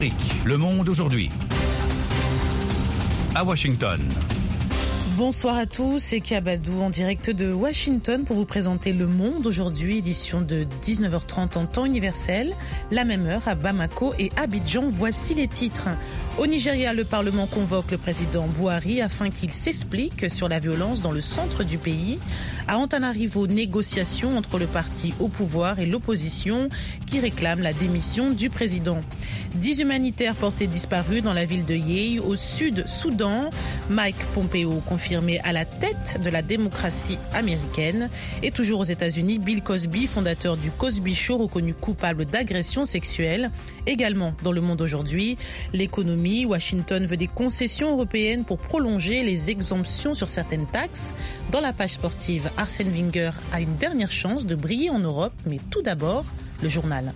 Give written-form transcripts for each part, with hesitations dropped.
Le Monde aujourd'hui. À Washington. Bonsoir à tous, c'est Kabadou en direct de Washington pour vous présenter Le Monde aujourd'hui, édition de 19h30 en temps universel, la même heure à Bamako et Abidjan. Voici les titres. Au Nigeria, le Parlement convoque le président Buhari afin qu'il s'explique sur la violence dans le centre du pays. À Antananarivo, négociations entre le parti au pouvoir et l'opposition qui réclame la démission du président. 10 humanitaires portés disparus dans la ville de Yei, au sud-Soudan. Mike Pompeo confirmé à la tête de la démocratie américaine. Et toujours aux États-Unis, Bill Cosby, fondateur du Cosby Show, reconnu coupable d'agression sexuelle. Également dans Le Monde aujourd'hui, l'économie. Washington veut des concessions européennes pour prolonger les exemptions sur certaines taxes. Dans la page sportive, Arsène Wenger a une dernière chance de briller en Europe. Mais tout d'abord, le journal.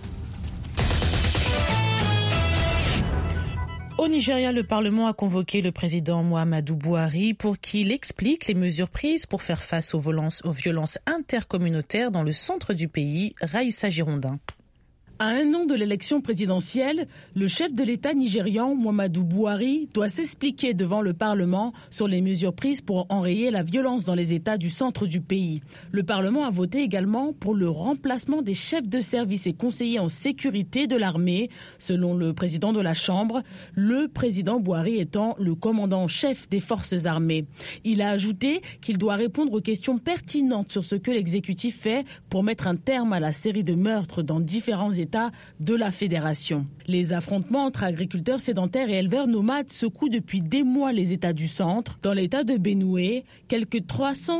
Au Nigeria, le Parlement a convoqué le président Muhammadu Buhari pour qu'il explique les mesures prises pour faire face aux violences intercommunautaires dans le centre du pays. Raïssa Girondin. À un an de l'élection présidentielle, le chef de l'État nigérian, Muhammadu Buhari, doit s'expliquer devant le Parlement sur les mesures prises pour enrayer la violence dans les États du centre du pays. Le Parlement a voté également pour le remplacement des chefs de service et conseillers en sécurité de l'armée, selon le président de la Chambre, le président Buhari étant le commandant en chef des forces armées. Il a ajouté qu'il doit répondre aux questions pertinentes sur ce que l'exécutif fait pour mettre un terme à la série de meurtres dans différents États de la fédération. Les affrontements entre agriculteurs sédentaires et éleveurs nomades secouent depuis des mois les États du centre. Dans l'État de Benue, quelques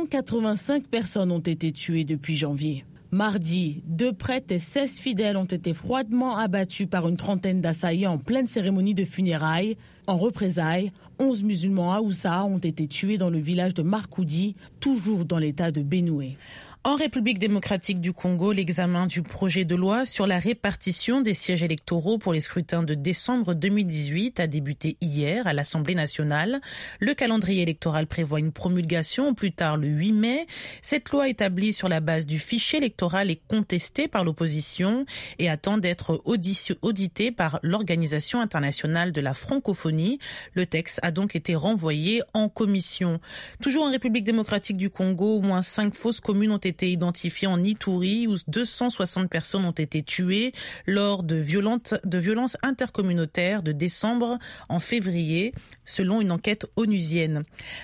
385 personnes ont été tuées depuis janvier. Mardi, 2 prêtres et 16 fidèles ont été froidement abattus par une trentaine d'assaillants en pleine cérémonie de funérailles. En représailles, 11 musulmans Haoussa ont été tués dans le village de Markoudi, toujours dans l'État de Benue. En République démocratique du Congo, l'examen du projet de loi sur la répartition des sièges électoraux pour les scrutins de décembre 2018 a débuté hier à l'Assemblée nationale. Le calendrier électoral prévoit une promulgation au plus tard le 8 mai. Cette loi établie sur la base du fichier électoral est contestée par l'opposition et attend d'être auditée par l'Organisation internationale de la francophonie. Le texte a donc été renvoyé en commission. Toujours en République démocratique du Congo, au moins 5 fausses communes ont été identifiées en Ituri où 260 personnes ont été tuées lors de violences intercommunautaires de décembre en février, selon une enquête onusienne.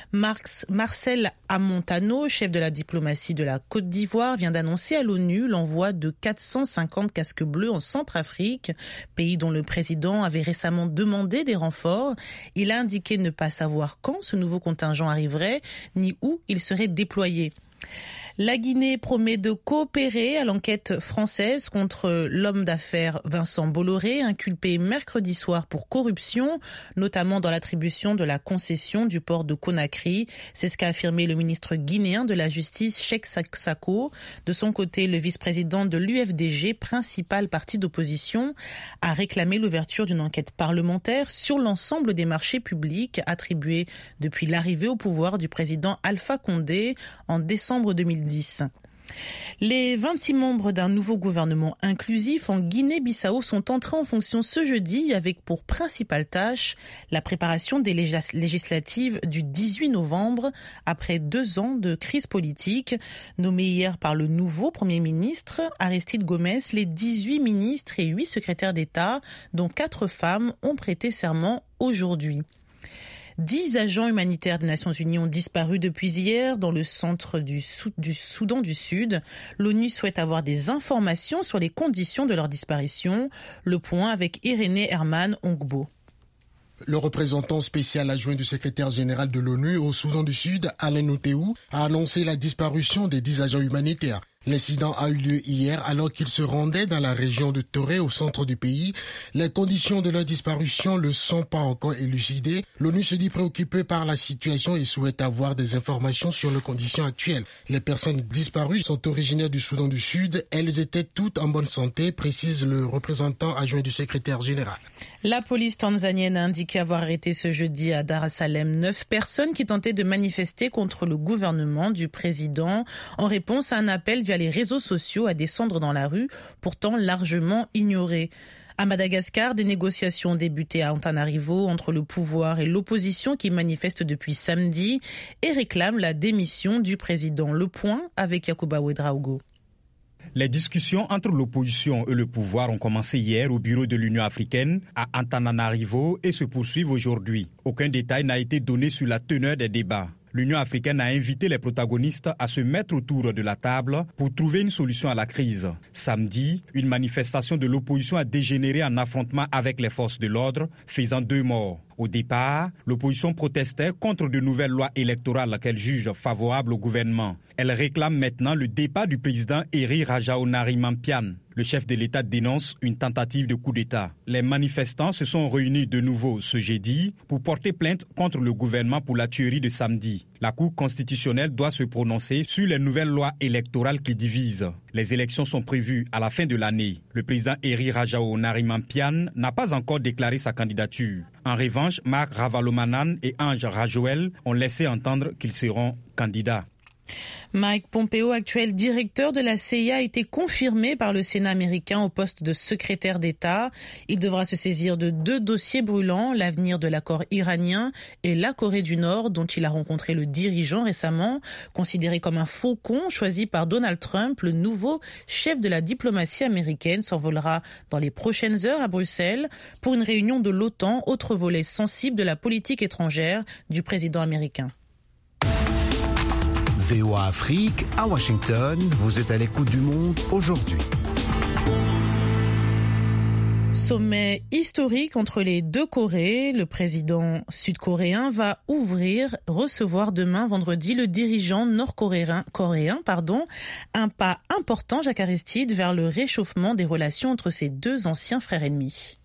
Marcel Amontano, chef de la diplomatie de la Côte d'Ivoire, vient d'annoncer à l'ONU l'envoi de 450 casques bleus en Centrafrique, pays dont le président avait récemment demandé des renforts. Il a indiqué ne pas savoir quand ce nouveau contingent arriverait, ni où il serait déployé. La Guinée promet de coopérer à l'enquête française contre l'homme d'affaires Vincent Bolloré, inculpé mercredi soir pour corruption, notamment dans l'attribution de la concession du port de Conakry. C'est ce qu'a affirmé le ministre guinéen de la Justice, Cheikh Sako. De son côté, le vice-président de l'UFDG, principal parti d'opposition, a réclamé l'ouverture d'une enquête parlementaire sur l'ensemble des marchés publics attribués depuis l'arrivée au pouvoir du président Alpha Condé en décembre 2010. Les 26 membres d'un nouveau gouvernement inclusif en Guinée-Bissau sont entrés en fonction ce jeudi avec pour principale tâche la préparation des législatives du 18 novembre après 2 ans de crise politique. Nommés hier par le nouveau Premier ministre Aristide Gomes, les 18 ministres et 8 secrétaires d'État, dont 4 femmes, ont prêté serment aujourd'hui. 10 agents humanitaires des Nations Unies ont disparu depuis hier dans le centre du Soudan du Sud. L'ONU souhaite avoir des informations sur les conditions de leur disparition. Le point avec Irénée Herman Ongbo. Le représentant spécial adjoint du secrétaire général de l'ONU au Soudan du Sud, Alain Oteou, a annoncé la disparition des 10 agents humanitaires. L'incident a eu lieu hier alors qu'ils se rendaient dans la région de Toré au centre du pays. Les conditions de leur disparition ne sont pas encore élucidées. L'ONU se dit préoccupée par la situation et souhaite avoir des informations sur les conditions actuelles. Les personnes disparues sont originaires du Soudan du Sud. Elles étaient toutes en bonne santé, précise le représentant adjoint du secrétaire général. La police tanzanienne a indiqué avoir arrêté ce jeudi à Dar es Salaam 9 personnes qui tentaient de manifester contre le gouvernement du président en réponse à un appel via les réseaux sociaux à descendre dans la rue, pourtant largement ignoré. À Madagascar, des négociations ont débuté à Antananarivo entre le pouvoir et l'opposition qui manifestent depuis samedi et réclament la démission du président. Le point avec Yacouba Ouedraogo. Les discussions entre l'opposition et le pouvoir ont commencé hier au bureau de l'Union africaine à Antananarivo et se poursuivent aujourd'hui. Aucun détail n'a été donné sur la teneur des débats. L'Union africaine a invité les protagonistes à se mettre autour de la table pour trouver une solution à la crise. Samedi, une manifestation de l'opposition a dégénéré en affrontement avec les forces de l'ordre, faisant 2 morts. Au départ, l'opposition protestait contre de nouvelles lois électorales qu'elle juge favorables au gouvernement. Elle réclame maintenant le départ du président Eri Rajaonarimampian. Le chef de l'État dénonce une tentative de coup d'État. Les manifestants se sont réunis de nouveau ce jeudi pour porter plainte contre le gouvernement pour la tuerie de samedi. La Cour constitutionnelle doit se prononcer sur les nouvelles lois électorales qui divisent. Les élections sont prévues à la fin de l'année. Le président Eri Rajaonarimampian n'a pas encore déclaré sa candidature. En revanche, Marc Ravalomanan et Ange Rajoel ont laissé entendre qu'ils seront candidats. Mike Pompeo, actuel directeur de la CIA, a été confirmé par le Sénat américain au poste de secrétaire d'État. Il devra se saisir de 2 dossiers brûlants, l'avenir de l'accord iranien et la Corée du Nord, dont il a rencontré le dirigeant récemment. Considéré comme un faucon choisi par Donald Trump, le nouveau chef de la diplomatie américaine s'envolera dans les prochaines heures à Bruxelles pour une réunion de l'OTAN, autre volet sensible de la politique étrangère du président américain. VOA Afrique, à Washington, vous êtes à l'écoute du monde aujourd'hui. Sommet historique entre les 2 Corées. Le président sud-coréen va recevoir demain, vendredi, le dirigeant nord-coréen. Un pas important, Jacques Aristide, vers le réchauffement des relations entre ces 2 anciens frères ennemis.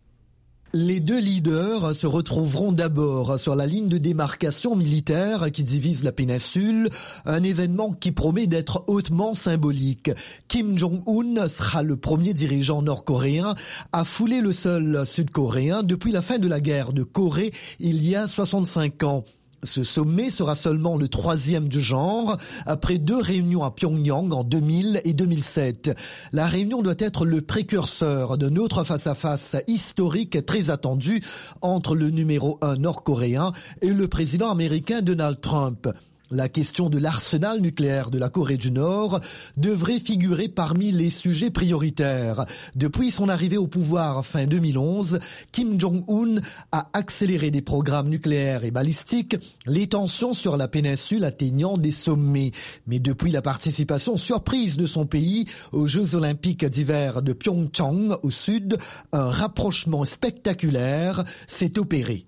Les 2 leaders se retrouveront d'abord sur la ligne de démarcation militaire qui divise la péninsule, un événement qui promet d'être hautement symbolique. Kim Jong-un sera le premier dirigeant nord-coréen à fouler le sol sud-coréen depuis la fin de la guerre de Corée il y a 65 ans. Ce sommet sera seulement le 3e du genre, après 2 réunions à Pyongyang en 2000 et 2007. La réunion doit être le précurseur d'un autre face-à-face historique très attendu entre le numéro 1 nord-coréen et le président américain Donald Trump. La question de l'arsenal nucléaire de la Corée du Nord devrait figurer parmi les sujets prioritaires. Depuis son arrivée au pouvoir fin 2011, Kim Jong-un a accéléré des programmes nucléaires et balistiques, les tensions sur la péninsule atteignant des sommets. Mais depuis la participation surprise de son pays aux Jeux Olympiques d'hiver de Pyeongchang au sud, un rapprochement spectaculaire s'est opéré.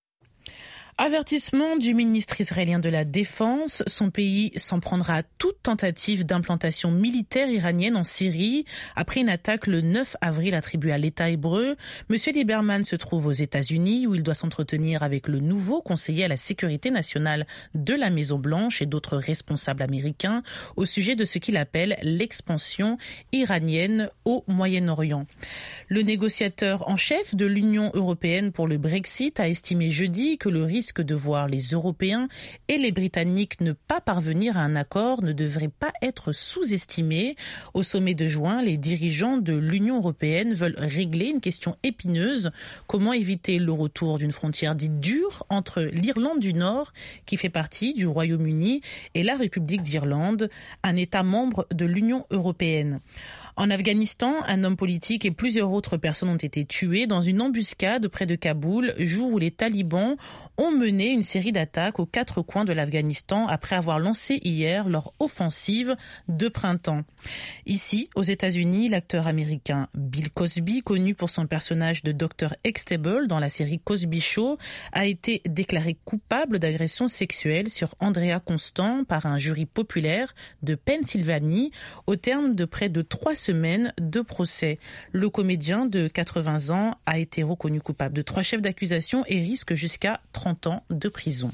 Avertissement du ministre israélien de la Défense. Son pays s'en prendra à toute tentative d'implantation militaire iranienne en Syrie après une attaque le 9 avril attribuée à l'État hébreu. Monsieur Lieberman se trouve aux États-Unis où il doit s'entretenir avec le nouveau conseiller à la sécurité nationale de la Maison-Blanche et d'autres responsables américains au sujet de ce qu'il appelle l'expansion iranienne au Moyen-Orient. Le négociateur en chef de l'Union européenne pour le Brexit a estimé jeudi que le risque de voir les Européens et les Britanniques ne pas parvenir à un accord ne devrait pas être sous-estimé. Au sommet de juin, les dirigeants de l'Union européenne veulent régler une question épineuse. Comment éviter le retour d'une frontière dite dure entre l'Irlande du Nord, qui fait partie du Royaume-Uni, et la République d'Irlande, un État membre de l'Union européenne. En Afghanistan, un homme politique et plusieurs autres personnes ont été tuées dans une embuscade près de Kaboul, jour où les talibans ont mené une série d'attaques aux 4 coins de l'Afghanistan après avoir lancé hier leur offensive de printemps. Ici, aux États-Unis, l'acteur américain Bill Cosby, connu pour son personnage de Dr. Extable dans la série Cosby Show, a été déclaré coupable d'agression sexuelle sur Andrea Constant par un jury populaire de Pennsylvanie au terme de près de 3 semaines de procès. Le comédien de 80 ans a été reconnu coupable de 3 chefs d'accusation et risque jusqu'à 30 ans de prison.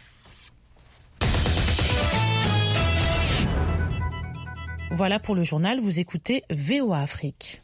Voilà pour le journal, vous écoutez VOA Afrique.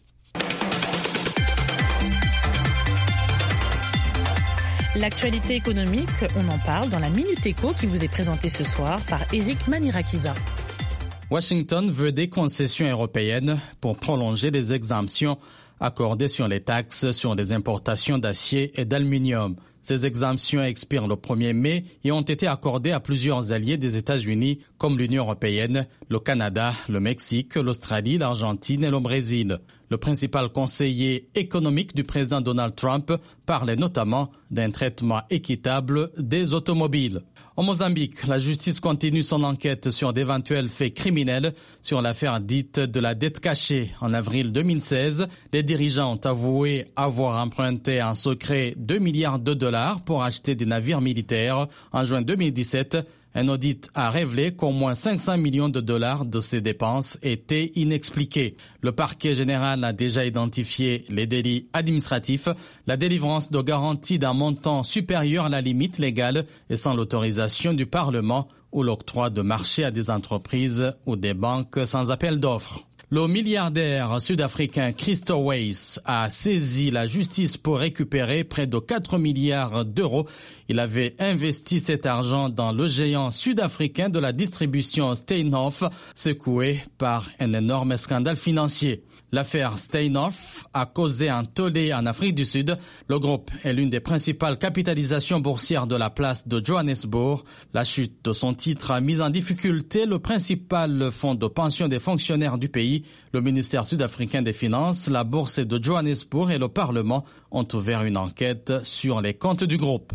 L'actualité économique, on en parle dans la Minute Éco qui vous est présentée ce soir par Eric Manirakiza. Washington veut des concessions européennes pour prolonger des exemptions accordées sur les taxes sur les importations d'acier et d'aluminium. Ces exemptions expirent le 1er mai et ont été accordées à plusieurs alliés des États-Unis comme l'Union européenne, le Canada, le Mexique, l'Australie, l'Argentine et le Brésil. Le principal conseiller économique du président Donald Trump parlait notamment d'un traitement équitable des automobiles. Au Mozambique, la justice continue son enquête sur d'éventuels faits criminels sur l'affaire dite de la dette cachée. En avril 2016, les dirigeants ont avoué avoir emprunté en secret 2 milliards de dollars pour acheter des navires militaires. En juin 2017, un audit a révélé qu'au moins 500 millions de dollars de ces dépenses étaient inexpliqués. Le parquet général a déjà identifié les délits administratifs, la délivrance de garanties d'un montant supérieur à la limite légale et sans l'autorisation du Parlement ou l'octroi de marchés à des entreprises ou des banques sans appel d'offres. Le milliardaire sud-africain Christo Weiss a saisi la justice pour récupérer près de 4 milliards d'euros. Il avait investi cet argent dans le géant sud-africain de la distribution Steinhoff, secoué par un énorme scandale financier. L'affaire Steinhoff a causé un tollé en Afrique du Sud. Le groupe est l'une des principales capitalisations boursières de la place de Johannesburg. La chute de son titre a mis en difficulté le principal fonds de pension des fonctionnaires du pays. Le ministère sud-africain des Finances, la bourse de Johannesburg et le Parlement ont ouvert une enquête sur les comptes du groupe.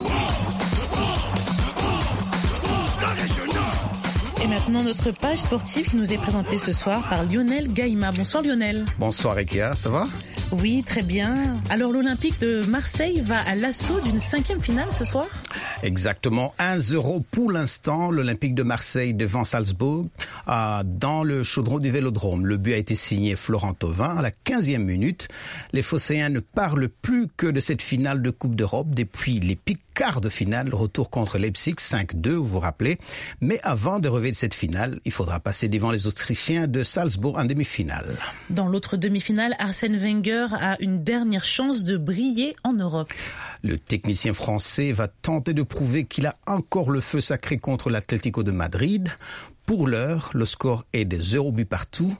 Et maintenant, notre page sportive qui nous est présentée ce soir par Lionel Gaïma. Bonsoir Lionel. Bonsoir Ekia, ça va ? Oui, très bien. Alors l'Olympique de Marseille va à l'assaut d'une 5e finale ce soir ? Exactement, 1-0 pour l'instant, l'Olympique de Marseille devant Salzbourg dans le chaudron du Vélodrome. Le but a été signé Florent Thauvin à la 15e minute. Les Phocéens ne parlent plus que de cette finale de Coupe d'Europe depuis l'épique quart de finale, retour contre Leipzig 5-2, vous vous rappelez. Mais avant de relever de cette finale, il faudra passer devant les Autrichiens de Salzbourg en demi-finale. Dans l'autre demi-finale, Arsène Wenger a une dernière chance de briller en Europe. Le technicien français va tenter de prouver qu'il a encore le feu sacré contre l'Atlético de Madrid. Pour l'heure, le score est de 0 but partout.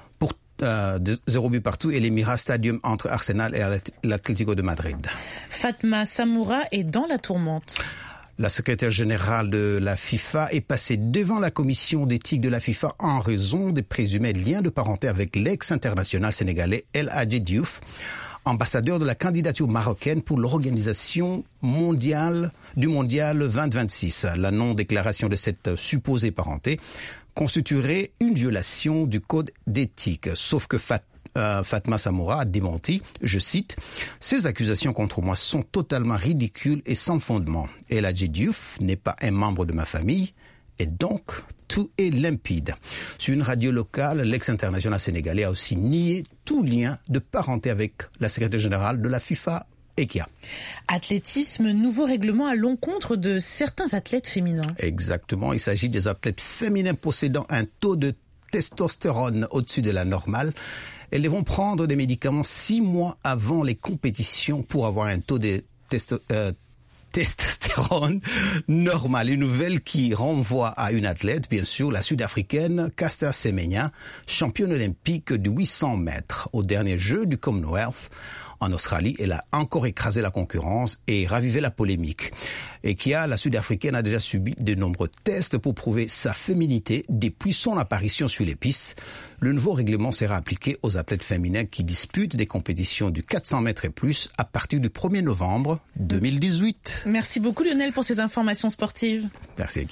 0 but partout et l'Emirates Stadium entre Arsenal et l'Atlético de Madrid. Fatma Samoura est dans la tourmente. La secrétaire générale de la FIFA est passée devant la commission d'éthique de la FIFA en raison des présumés liens de parenté avec l'ex-international sénégalais El Hadji Diouf, ambassadeur de la candidature marocaine pour l'organisation du mondial 2026. La non-déclaration de cette supposée parenté constituerait une violation du code d'éthique, sauf que Fatma Samoura a démenti, je cite, « Ces accusations contre moi sont totalement ridicules et sans fondement. El Hadji Diouf n'est pas un membre de ma famille et donc tout est limpide. » Sur une radio locale, l'ex-international sénégalais a aussi nié tout lien de parenté avec la secrétaire générale de la FIFA, Ekia. Athlétisme, nouveau règlement à l'encontre de certains athlètes féminins. Exactement, il s'agit des athlètes féminins possédant un taux de testostérone au-dessus de la normale. Elles devront prendre des médicaments 6 mois avant les compétitions pour avoir un taux de testostérone normal. Une nouvelle qui renvoie à une athlète, bien sûr, la sud-africaine Caster Semenya, championne olympique de 800 mètres au dernier jeu du Commonwealth. En Australie, elle a encore écrasé la concurrence et ravivé la polémique. Et la sud-africaine a déjà subi de nombreux tests pour prouver sa féminité depuis son apparition sur les pistes. Le nouveau règlement sera appliqué aux athlètes féminins qui disputent des compétitions du 400 mètres et plus à partir du 1er novembre 2018. Merci beaucoup Lionel pour ces informations sportives. Merci.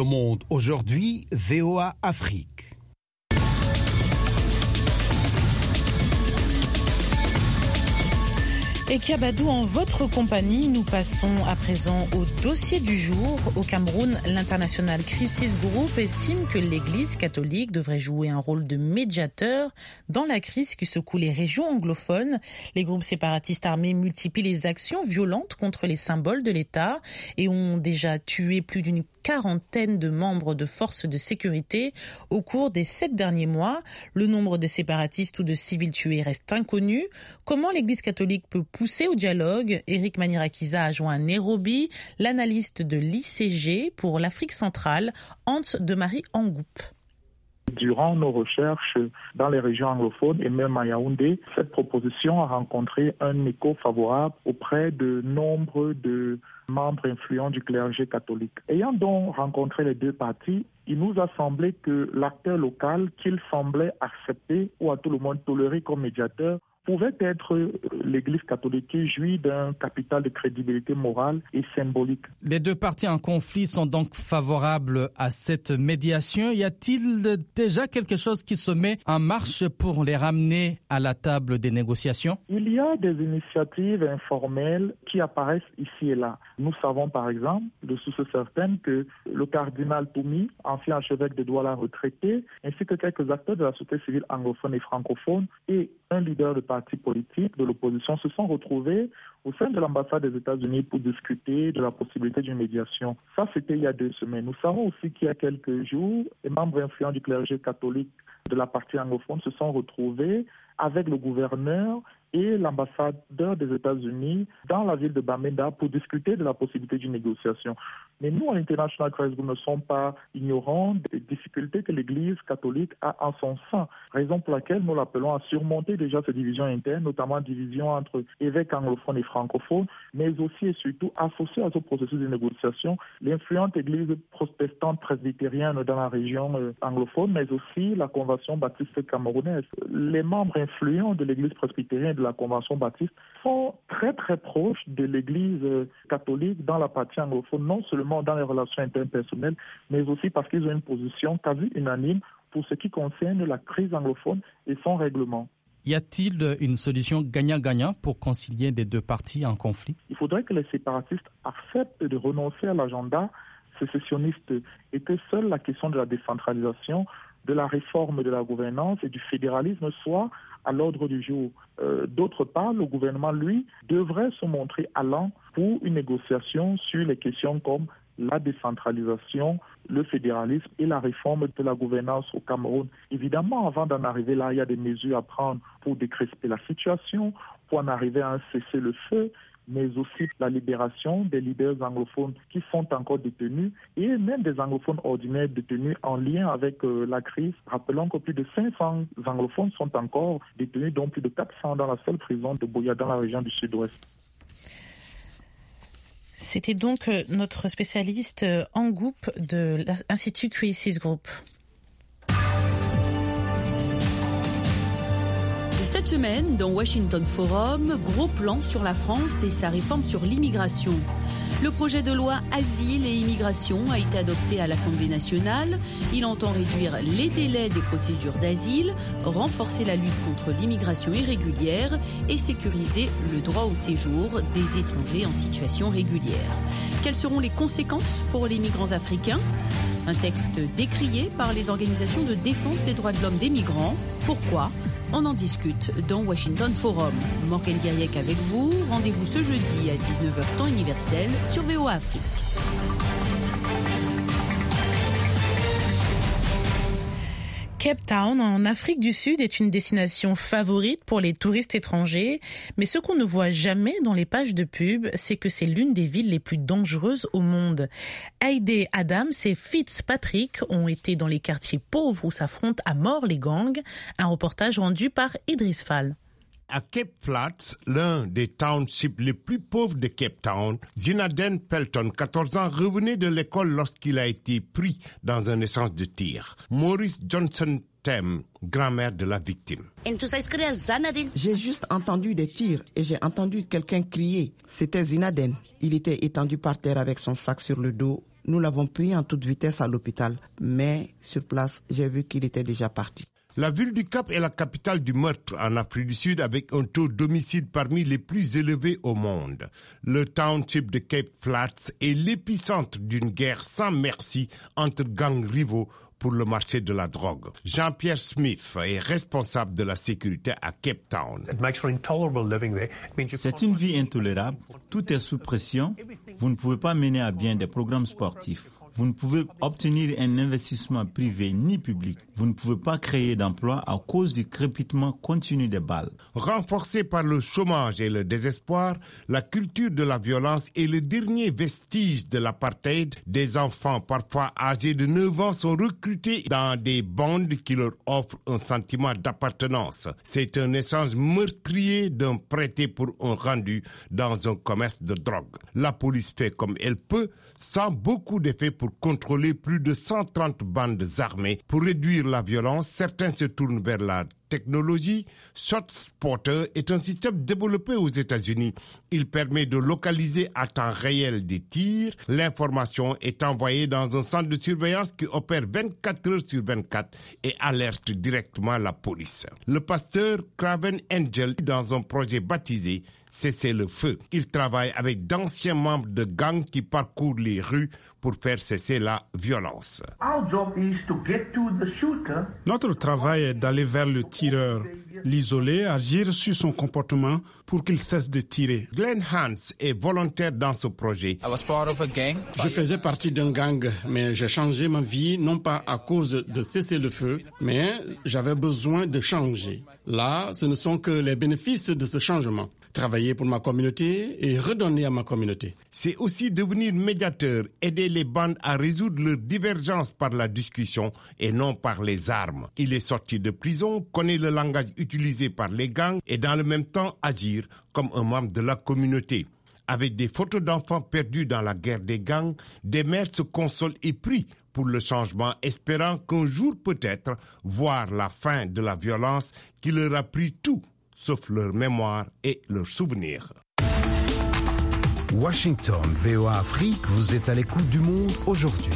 Le Monde aujourd'hui, VOA Afrique. Et Kiabadou, en votre compagnie, nous passons à présent au dossier du jour. Au Cameroun, l'international Crisis Group estime que l'Église catholique devrait jouer un rôle de médiateur dans la crise qui secoue les régions anglophones. Les groupes séparatistes armés multiplient les actions violentes contre les symboles de l'État et ont déjà tué plus d'une quarantaine de membres de forces de sécurité au cours des 7 derniers mois. Le nombre de séparatistes ou de civils tués reste inconnu. Comment l'Église catholique peut pousser au dialogue? Eric Manirakiza a joint à Nairobi l'analyste de l'ICG pour l'Afrique centrale, Hans de Marie Angoup. Durant nos recherches dans les régions anglophones et même à Yaoundé, cette proposition a rencontré un écho favorable auprès de nombre de membres influents du clergé catholique. Ayant donc rencontré les deux parties, il nous a semblé que l'acteur local qu'il semblait accepter ou à tout le monde tolérer comme médiateur pouvait être l'Église catholique qui jouit d'un capital de crédibilité morale et symbolique. Les deux parties en conflit sont donc favorables à cette médiation. Y a-t-il déjà quelque chose qui se met en marche pour les ramener à la table des négociations? Il y a des initiatives informelles qui apparaissent ici et là. Nous savons par exemple, de sources certaines, que le cardinal Toumi, ancien archevêque de Douala retraité, ainsi que quelques acteurs de la société civile anglophone et francophone et un leader de partis politiques de l'opposition se sont retrouvés au sein de l'ambassade des États-Unis pour discuter de la possibilité d'une médiation. Ça, c'était il y a 2 semaines. Nous savons aussi qu'il y a quelques jours, les membres influents du clergé catholique de la partie anglophone se sont retrouvés avec le gouverneur et l'ambassadeur des États-Unis dans la ville de Bamenda pour discuter de la possibilité d'une négociation. Mais nous, à l'International Crisis Group, ne sommes pas ignorants des difficultés que l'Église catholique a en son sein, raison pour laquelle nous l'appelons à surmonter déjà ces divisions internes, notamment divisions entre évêques anglophones et francophones, mais aussi et surtout associer à ce processus de négociation l'influente Église protestante presbytérienne dans la région anglophone, mais aussi la Convention baptiste camerounaise. Les membres influents de l'Église presbytérienne de la Convention baptiste sont très très proches de l'Église catholique dans la partie anglophone, non seulement dans les relations interpersonnelles, mais aussi parce qu'ils ont une position quasi unanime pour ce qui concerne la crise anglophone et son règlement. Y a-t-il une solution gagnant-gagnant pour concilier les deux parties en conflit? Il faudrait que les séparatistes acceptent de renoncer à l'agenda sécessionniste et que seule la question de la décentralisation, de la réforme de la gouvernance et du fédéralisme soit à l'ordre du jour. D'autre part, le gouvernement, lui, devrait se montrer allant pour une négociation sur les questions comme la décentralisation, le fédéralisme et la réforme de la gouvernance au Cameroun. Évidemment, avant d'en arriver là, il y a des mesures à prendre pour décresper la situation, pour en arriver à un cessez-le-feu, mais aussi la libération des leaders anglophones qui sont encore détenus et même des anglophones ordinaires détenus en lien avec la crise. Rappelons que plus de 500 anglophones sont encore détenus, dont plus de 400 dans la seule prison de Boya dans la région du sud-ouest. C'était donc notre spécialiste Angoup de l'Institut Crisis Group. Cette semaine, dans Washington Forum, gros plan sur la France et sa réforme sur l'immigration. Le projet de loi Asile et Immigration a été adopté à l'Assemblée nationale. Il entend réduire les délais des procédures d'asile, renforcer la lutte contre l'immigration irrégulière et sécuriser le droit au séjour des étrangers en situation régulière. Quelles seront les conséquences pour les migrants africains ? Un texte décrié par les organisations de défense des droits de l'homme des migrants. Pourquoi ? On en discute dans Washington Forum. Morgane Guiriec avec vous. Rendez-vous ce jeudi à 19h temps universel sur VOA Afrique. Cape Town, en Afrique du Sud, est une destination favorite pour les touristes étrangers. Mais ce qu'on ne voit jamais dans les pages de pub, c'est que c'est l'une des villes les plus dangereuses au monde. Heidi Adams et Fitzpatrick ont été dans les quartiers pauvres où s'affrontent à mort les gangs. Un reportage rendu par Idriss Fall. À Cape Flats, l'un des townships les plus pauvres de Cape Town, Zinaden Pelton, 14 ans, revenait de l'école lorsqu'il a été pris dans un échange de tir. Maurice Johnson Tem, grand-mère de la victime. J'ai juste entendu des tirs et j'ai entendu quelqu'un crier. C'était Zinaden. Il était étendu par terre avec son sac sur le dos Nous l'avons pris en toute vitesse à l'hôpital, mais sur place, j'ai vu qu'il était déjà parti. La ville du Cap est la capitale du meurtre en Afrique du Sud avec un taux d'homicide parmi les plus élevés au monde. Le township de Cape Flats est l'épicentre d'une guerre sans merci entre gangs rivaux pour le marché de la drogue. Jean-Pierre Smith est responsable de la sécurité à Cape Town. C'est une vie intolérable. Tout est sous pression. Vous ne pouvez pas mener à bien des programmes sportifs. Vous ne pouvez obtenir un investissement privé ni public. Vous ne pouvez pas créer d'emplois à cause du crépitement continu des balles. Renforcée par le chômage et le désespoir, la culture de la violence est le dernier vestige de l'apartheid. Des enfants, parfois âgés de 9 ans, sont recrutés dans des bandes qui leur offrent un sentiment d'appartenance. C'est un échange meurtrier d'un prêté pour un rendu dans un commerce de drogue. La police fait comme elle peut, sans beaucoup d'effets pour contrôler plus de 130 bandes armées. Pour réduire la violence, certains se tournent vers la technologie. ShotSpotter est un système développé aux États-Unis. Il permet de localiser à temps réel des tirs. L'information est envoyée dans un centre de surveillance qui opère 24 heures sur 24 et alerte directement la police. Le pasteur Craven Angel, dans un projet baptisé Cesser le feu. Il travaille avec d'anciens membres de gangs qui parcourent les rues pour faire cesser la violence. Notre travail est d'aller vers le tireur, l'isoler, agir sur son comportement pour qu'il cesse de tirer. Glenn Hans est volontaire dans ce projet. Je faisais partie d'un gang, mais j'ai changé ma vie, non pas à cause de cesser le feu, mais j'avais besoin de changer. Là, ce ne sont que les bénéfices de ce changement. Travailler pour ma communauté et redonner à ma communauté. C'est aussi devenir médiateur, aider les bandes à résoudre leurs divergences par la discussion et non par les armes. Il est sorti de prison, connaît le langage utilisé par les gangs et dans le même temps agir comme un membre de la communauté. Avec des photos d'enfants perdus dans la guerre des gangs, des mères se consolent et prient pour le changement, espérant qu'un jour peut-être voir la fin de la violence qui leur a pris tout, sauf leur mémoire et leurs souvenirs. Washington, VOA Afrique, vous êtes à l'écoute du monde aujourd'hui.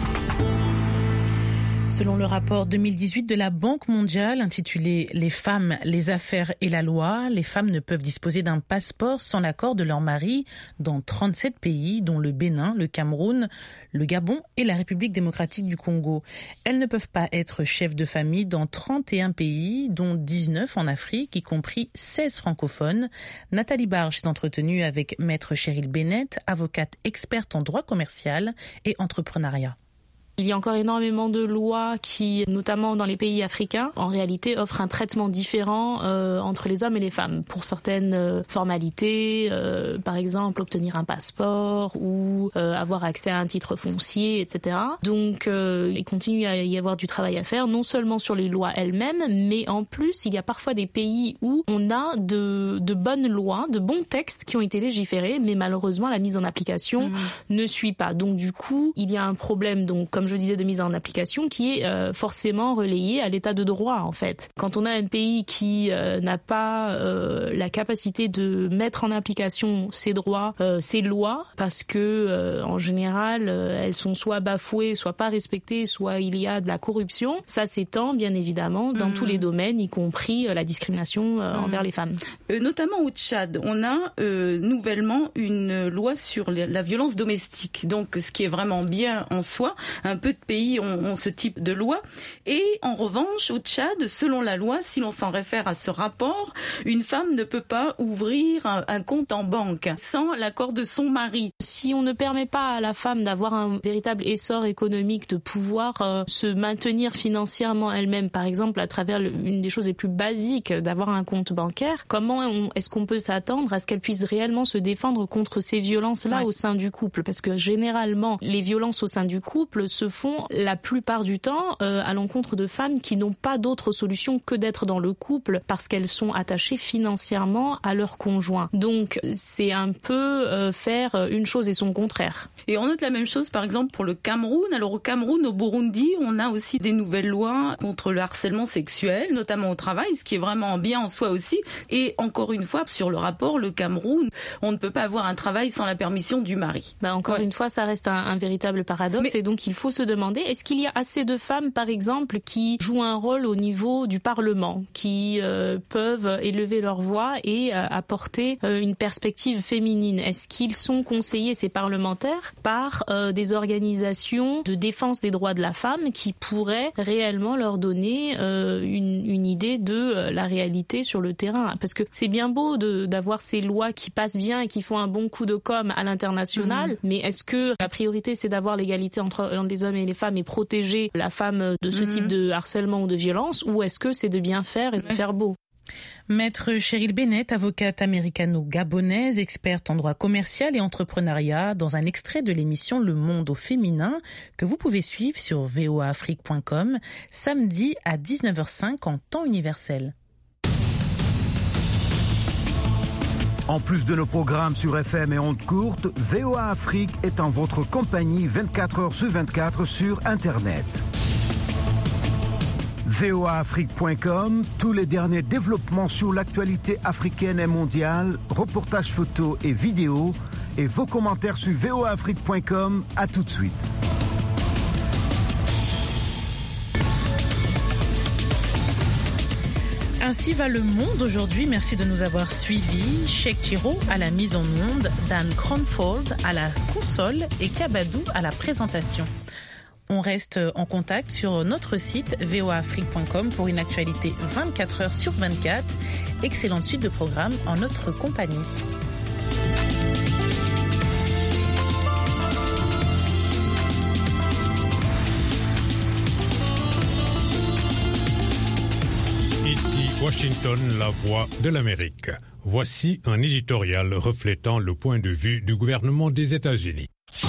Selon le rapport 2018 de la Banque mondiale intitulé « Les femmes, les affaires et la loi », les femmes ne peuvent disposer d'un passeport sans l'accord de leur mari dans 37 pays, dont le Bénin, le Cameroun, le Gabon et la République démocratique du Congo. Elles ne peuvent pas être chefs de famille dans 31 pays, dont 19 en Afrique, y compris 16 francophones. Nathalie Barge s'est entretenue avec Maître Cheryl Bennett, avocate experte en droit commercial et entrepreneuriat. Il y a encore énormément de lois qui, notamment dans les pays africains, en réalité offrent un traitement différent entre les hommes et les femmes. Pour certaines formalités, par exemple obtenir un passeport ou avoir accès à un titre foncier, etc. Donc il continue à y avoir du travail à faire, non seulement sur les lois elles-mêmes, mais en plus il y a parfois des pays où on a de bonnes lois, de bons textes qui ont été légiférés, mais malheureusement la mise en application ne suit pas. Donc du coup, il y a un problème, donc comme je disais, de mise en application qui est forcément relayé à l'état de droit en fait. Quand on a un pays qui n'a pas la capacité de mettre en application ses droits, ses lois, parce que en général elles sont soit bafouées, soit pas respectées, soit il y a de la corruption, ça s'étend bien évidemment dans tous les domaines, y compris la discrimination envers les femmes. Notamment au Tchad, on a nouvellement une loi sur la violence domestique, donc ce qui est vraiment bien en soi. Un peu de pays ont ce type de loi. Et en revanche, au Tchad, selon la loi, si l'on s'en réfère à ce rapport, une femme ne peut pas ouvrir un compte en banque sans l'accord de son mari. Si on ne permet pas à la femme d'avoir un véritable essor économique, de pouvoir se maintenir financièrement elle-même, par exemple à travers une des choses les plus basiques, d'avoir un compte bancaire, comment est-ce qu'on peut s'attendre à ce qu'elle puisse réellement se défendre contre ces violences-là au sein du couple? Parce que généralement, les violences au sein du couple se se font la plupart du temps à l'encontre de femmes qui n'ont pas d'autre solution que d'être dans le couple parce qu'elles sont attachées financièrement à leur conjoint. Donc c'est un peu faire une chose et son contraire. Et on note la même chose par exemple pour le Cameroun. Alors au Cameroun, au Burundi, on a aussi des nouvelles lois contre le harcèlement sexuel, notamment au travail, ce qui est vraiment bien en soi aussi. Et encore une fois, sur le rapport, le Cameroun, on ne peut pas avoir un travail sans la permission du mari. Encore une fois, ça reste un véritable paradoxe. Et donc il faut se demander, est-ce qu'il y a assez de femmes, par exemple, qui jouent un rôle au niveau du Parlement, qui peuvent élever leur voix et apporter une perspective féminine? Est-ce qu'ils sont conseillés, ces parlementaires, par des organisations de défense des droits de la femme qui pourraient réellement leur donner une idée de la réalité sur le terrain? Parce que c'est bien beau d'avoir ces lois qui passent bien et qui font un bon coup de com' à l'international, mais est-ce que la priorité c'est d'avoir l'égalité entre les hommes et les femmes et protéger la femme de ce type de harcèlement ou de violence, ou est-ce que c'est de bien faire et de faire beau? Maître Cheryl Bennett, avocate américano-gabonaise, experte en droit commercial et entrepreneuriat, dans un extrait de l'émission Le Monde au féminin que vous pouvez suivre sur voaafrique.com samedi à 19h05 en temps universel. En plus de nos programmes sur FM et ondes courtes, VOA Afrique est en votre compagnie 24 heures sur 24 sur Internet. voaafrique.com, tous les derniers développements sur l'actualité africaine et mondiale, reportages photos et vidéos, et vos commentaires sur voaafrique.com. À tout de suite. Ainsi va le monde aujourd'hui. Merci de nous avoir suivis. Cheikh Chiro à la mise en onde, Dan Cronford à la console et Kabadou à la présentation. On reste en contact sur notre site voaafrique.com pour une actualité 24 heures sur 24. Excellente suite de programmes en notre compagnie. Ici Washington, la voix de l'Amérique. Voici un éditorial reflétant le point de vue du gouvernement des États-Unis.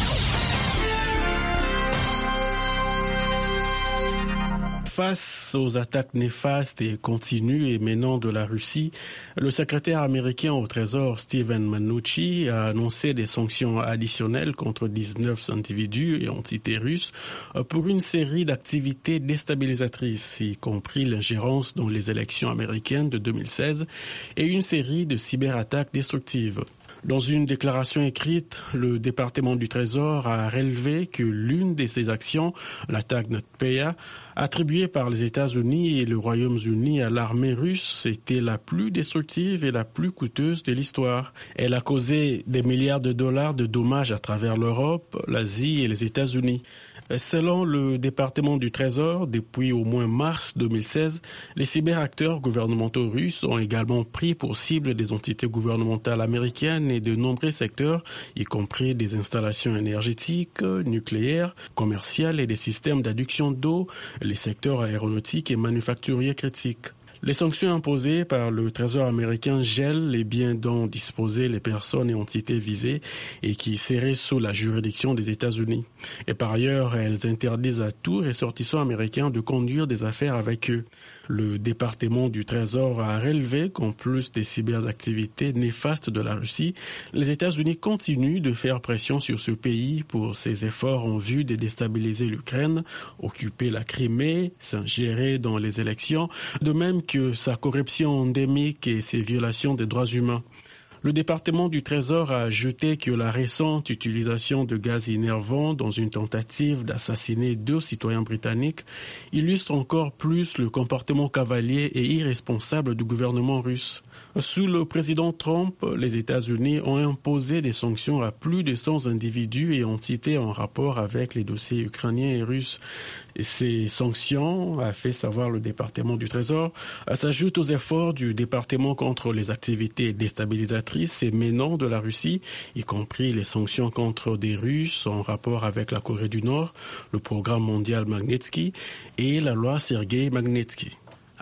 Face aux attaques néfastes et continues émanant de la Russie, le secrétaire américain au Trésor Steven Mnuchin a annoncé des sanctions additionnelles contre 19 individus et entités russes pour une série d'activités déstabilisatrices, y compris l'ingérence dans les élections américaines de 2016 et une série de cyberattaques destructives. Dans une déclaration écrite, le département du Trésor a relevé que l'une de ces actions, l'attaque NotPetya, attribuée par les États-Unis et le Royaume-Uni à l'armée russe, était la plus destructive et la plus coûteuse de l'histoire. Elle a causé des milliards de dollars de dommages à travers l'Europe, l'Asie et les États-Unis. Selon le département du Trésor, depuis au moins mars 2016, les cyberacteurs gouvernementaux russes ont également pris pour cible des entités gouvernementales américaines et de nombreux secteurs, y compris des installations énergétiques, nucléaires, commerciales et des systèmes d'adduction d'eau, les secteurs aéronautiques et manufacturiers critiques. Les sanctions imposées par le Trésor américain gèlent les biens dont disposaient les personnes et entités visées et qui seraient sous la juridiction des États-Unis. Et par ailleurs, elles interdisent à tout ressortissant américain de conduire des affaires avec eux. Le département du Trésor a relevé qu'en plus des cyberactivités néfastes de la Russie, les États-Unis continuent de faire pression sur ce pays pour ses efforts en vue de déstabiliser l'Ukraine, occuper la Crimée, s'ingérer dans les élections, de même que sa corruption endémique et ses violations des droits humains. Le département du Trésor a ajouté que la récente utilisation de gaz énervant dans une tentative d'assassiner 2 citoyens britanniques illustre encore plus le comportement cavalier et irresponsable du gouvernement russe. Sous le président Trump, les États-Unis ont imposé des sanctions à plus de 100 individus et entités en rapport avec les dossiers ukrainiens et russes. Et ces sanctions, a fait savoir le département du Trésor, s'ajoutent aux efforts du département contre les activités déstabilisatrices émanant de la Russie, y compris les sanctions contre des Russes en rapport avec la Corée du Nord, le programme mondial Magnitsky et la loi Sergei Magnitsky.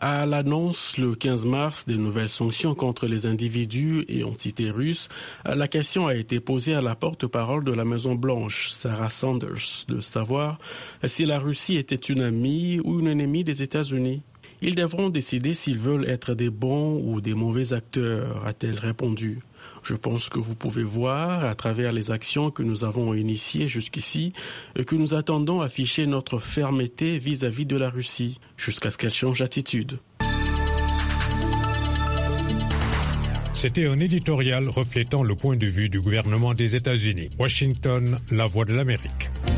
À l'annonce le 15 mars des nouvelles sanctions contre les individus et entités russes, la question a été posée à la porte-parole de la Maison-Blanche, Sarah Sanders, de savoir si la Russie était une amie ou une ennemie des États-Unis. Ils devront décider s'ils veulent être des bons ou des mauvais acteurs, a-t-elle répondu. Je pense que vous pouvez voir, à travers les actions que nous avons initiées jusqu'ici, que nous attendons afficher notre fermeté vis-à-vis de la Russie, jusqu'à ce qu'elle change d'attitude. C'était un éditorial reflétant le point de vue du gouvernement des États-Unis. Washington, la voix de l'Amérique.